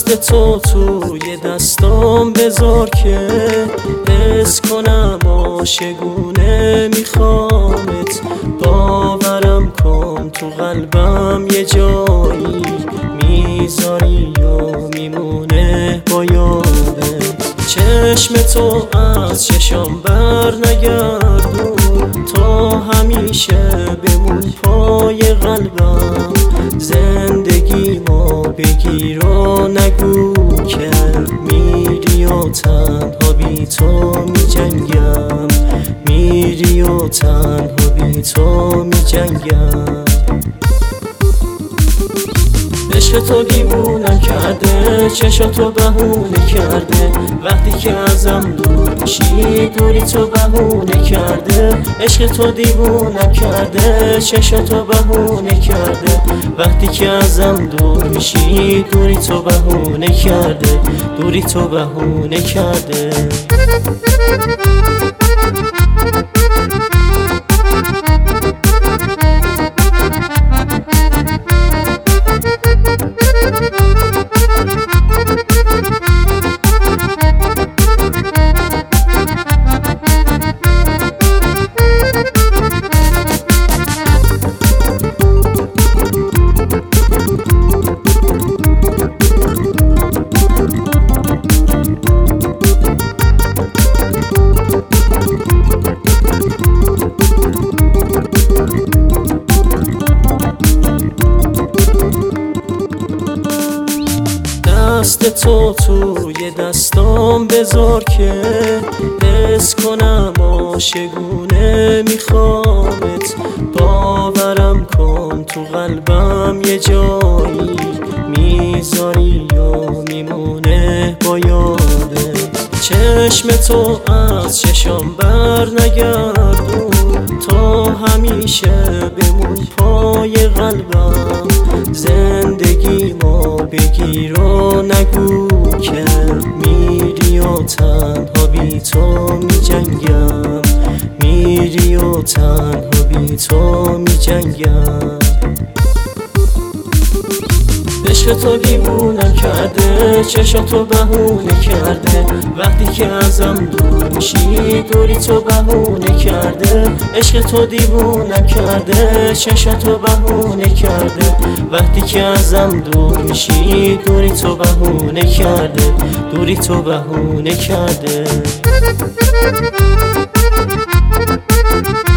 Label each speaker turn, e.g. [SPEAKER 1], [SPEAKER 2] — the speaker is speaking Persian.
[SPEAKER 1] دست تو توی دستام بذار که حس کنم عاشقونه میخوامت. باورم کن تو قلبم یه جایی میذاری و میمونه با یادت. چشم تو از چشام بر نگردون، تا همیشه بمون پای قلبم. زندگی ما بگیر و نگو که میری و تنها بی تو میجنگم، میری و تنها بی تو میجنگم. عشق تو دیوونم کرده، چشاتو بهونه کرده. وقتی که ازم دور میشی دوری تو بهونه کرده. عشق تو دیوونم کرده، چشاتو بهونه کرده. وقتی که ازم دور میشی دوری تو بهونه کرده، دوری تو بهونه کرده. دست تو توی دستام بذار که حس کنم عاشقونه میخوامت. باورم کن تو قلبم یه جایی میذاری و میمونه با یادت. چشم تو از چشام بر نگردون، تا همیشه بمون پای قلبم. زندگی ما بگیر و نگو که میری و تنها بی تو میجنگم، میری و تنها بی تو میجنگم. عشق تو دیوونم کرده، چشاتو بهونه کرده. وقتی که ازم دور میشی دوری تو بهونه کرده. عشق تو دیوونم کرده، چشاتو بهونه کرده. وقتی که ازم دور میشی دوری تو بهونه کرده، دوری تو بهونه کرده.